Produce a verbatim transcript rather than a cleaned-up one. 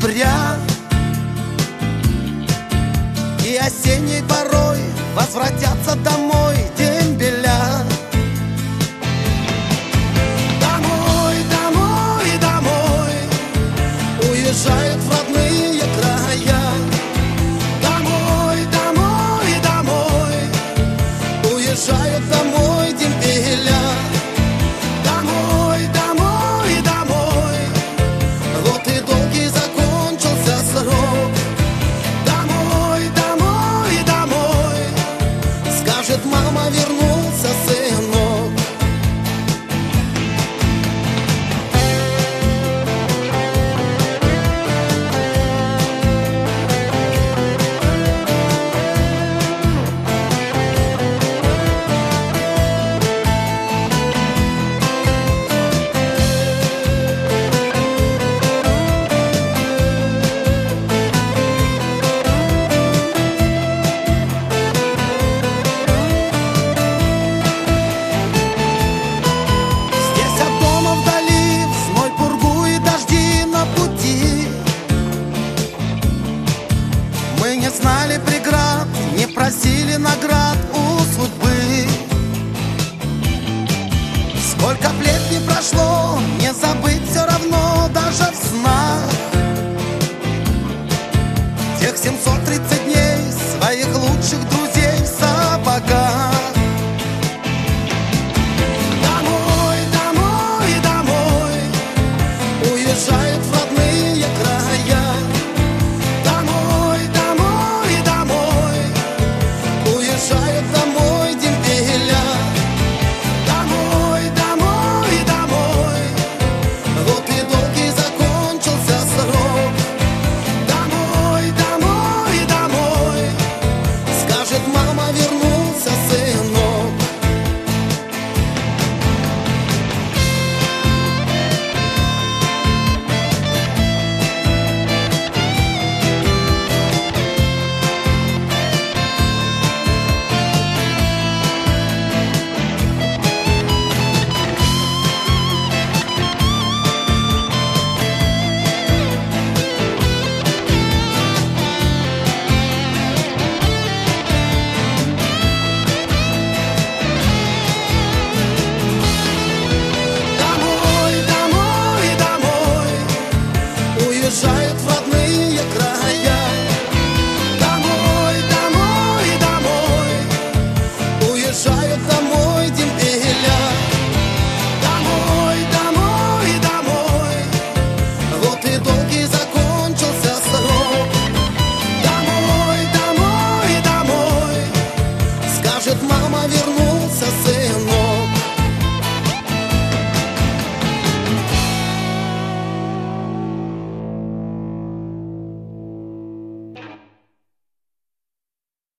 октября, и осенней порой возвратятся домой дембеля. Домой, домой, домой уезжают в родные края. Домой, домой, домой уезжают домой дембеля. Домой, домой, домой, вот и долгий закончился срок. Домой, домой, домой, скажет мама, вернулся сынок. Мы не знали преград, не просили наград у судьбы. Сколько б лет не прошло, не забыть все равно даже в снах тех семьсот тридцать дней своих лучших друзей в сапогах. Домой, домой, домой уезжают в родные края. Уезжают домой дембеля. Домой, домой, домой, вот и долгий закончился срок. Домой, домой, домой, скажет мама, вернулся сынок. Уезжают в родные края. Домой, домой, домой уезжают домой дембеля. Домой, домой, домой, вот и долгий